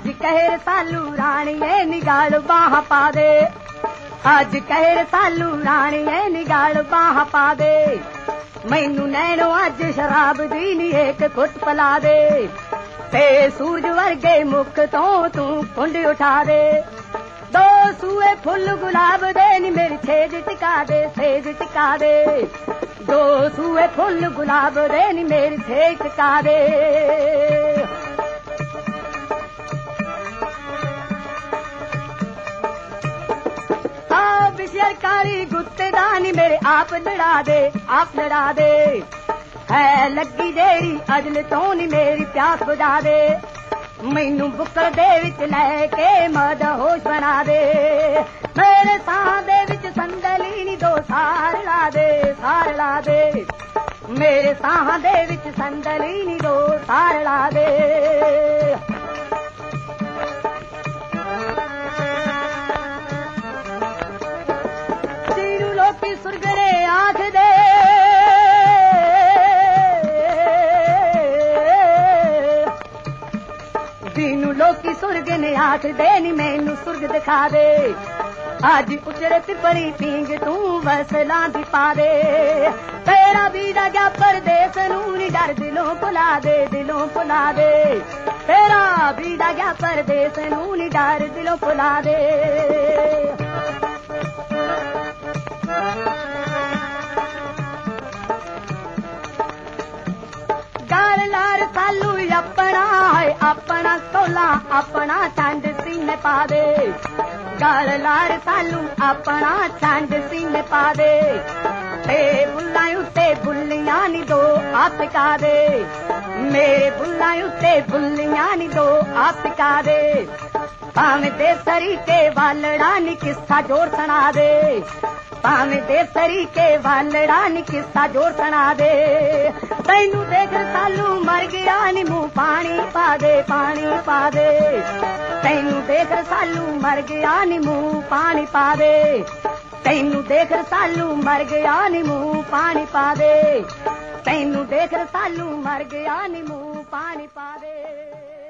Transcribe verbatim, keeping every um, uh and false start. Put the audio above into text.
ਅੱਜ ਕਹਿਰ ਸਾਲੂ ਰਾਣੀਏ ਨਿਗਾਲ ਬਾਹਾਂ ਪਾ ਦੇ ਅੱਜ ਕਹਿਰ ਸਾਲੂ ਰਾਣੀਏ ਨਿਗਾਲ ਬਾਹਾਂ ਪਾ ਦੇ ਮੈਨੂੰ ਨੈਣੋ ਅੱਜ ਸ਼ਰਾਬ ਦੀ ਨੀ ਇੱਕ ਘੁੱਟ ਪਿਲਾ ਦੇ ਤੇ ਸੂਰਜ ਵਰਗੇ ਮੁਖ ਤੋਂ ਤੂੰ ਕੁੰਡ ਉਠਾ ਦੇ ਦੋ ਸੂਏ ਫੁੱਲ ਗੁਲਾਬ ਦੇ ਨੀ ਮੇਰੀ ਛੇਜ ਟਿਕਾ ਦੇ ਛੇਜ ਟਿਕਾ ਦੇ ਦੋ ਸੂਏ ਫੁੱਲ ਗੁਲਾਬ ਦੇ ਨੀ ਮੇਰੀ ਛੇਜ ਟਿਕਾ ਦੇ सरकारी गुत्तेदानी मेरे आप लड़ा दे आप लड़ा दे है लगी देरी अजल तो नी मेरी प्यास बुझा दे मैनू बुक्कड़ दे विच लैके मद होश बना दे मेरे साह दे विच संदली नी दो सार ला दे सार ला दे मेरे साह दे विच संदली नी दो सार ला दे सुरगने आख दे दीनू लोकी सुरगने आख दे नी मैनू सुरग दिखा दे आज उचरे पिपरी पींग तू वसला दी पा दे तेरा बीड़ा गया परदेस नू नी डर दिलों भुला दे दिलों भुला दे तेरा बीड़ा गया परदेस नू नी डर दिलों भुला दे लार सालू अपना है अपना तोला अपना चंद सीने पा दे गल लार सालू अपना चंद सीने पा दे ते बुल्ला उत्ते बुल्लियां नी दो हाथ का दे मेरे बुल्ला उत्ते बुल्लियां नी दो हाथ का दे भावें दे सरीके वालड़ा नी किस्सा जोर सुना दे भावें दे सरीके वालड़ा नी किस्सा जोर सुना दे तैनू देख सालू मर गया नी मुंह पानी पा दे पानी पा दे तैनू देख सालू मर गया नी मुंह पानी पा दे तैनू देख सालू मर गया नी मुंह पानी पा दे तैनू देख सालू मर गया नी मुंह पानी पा दे।